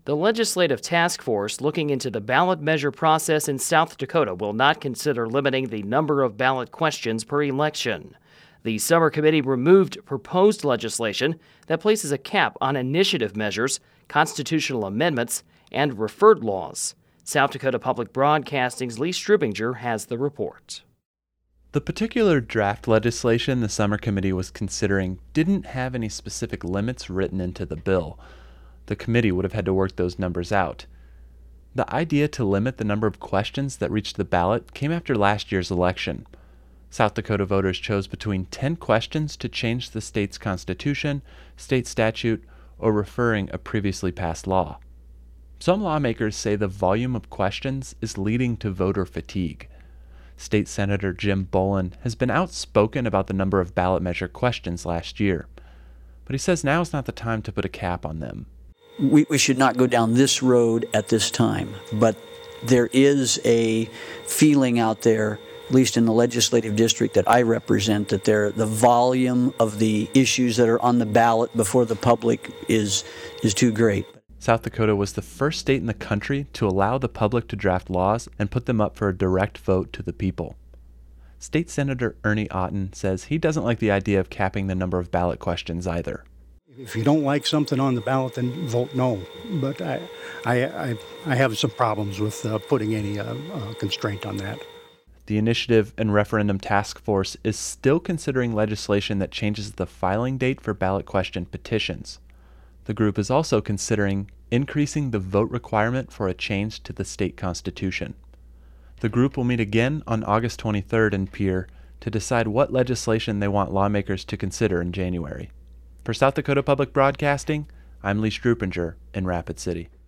The legislative task force looking into the ballot measure process in South Dakota will not consider limiting the number of ballot questions per election. The summer committee removed proposed legislation that places a cap on initiative measures, constitutional amendments, and referred laws. South Dakota Public Broadcasting's Lee Strubinger has the report. The particular draft legislation the summer committee was considering didn't have any specific limits written into the bill. The committee would have had to work those numbers out. The idea to limit the number of questions that reached the ballot came after last year's election. South Dakota voters chose between 10 questions to change the state's constitution, state statute, or referring a previously passed law. Some lawmakers say the volume of questions is leading to voter fatigue. State Senator Jim Bolin has been outspoken about the number of ballot measure questions last year, but he says now is not the time to put a cap on them. We should not go down this road at this time, but there is a feeling out there, at least in the legislative district that I represent, that the volume of the issues that are on the ballot before the public is too great. South Dakota was the first state in the country to allow the public to draft laws and put them up for a direct vote to the people. State Senator Ernie Otten says he doesn't like the idea of capping the number of ballot questions either. If you don't like something on the ballot, then vote no. But I have some problems with putting any constraint on that. The Initiative and Referendum Task Force is still considering legislation that changes the filing date for ballot question petitions. The group is also considering increasing the vote requirement for a change to the state constitution. The group will meet again on August 23rd in Pierre to decide what legislation they want lawmakers to consider in January. For South Dakota Public Broadcasting, I'm Lee Strubinger in Rapid City.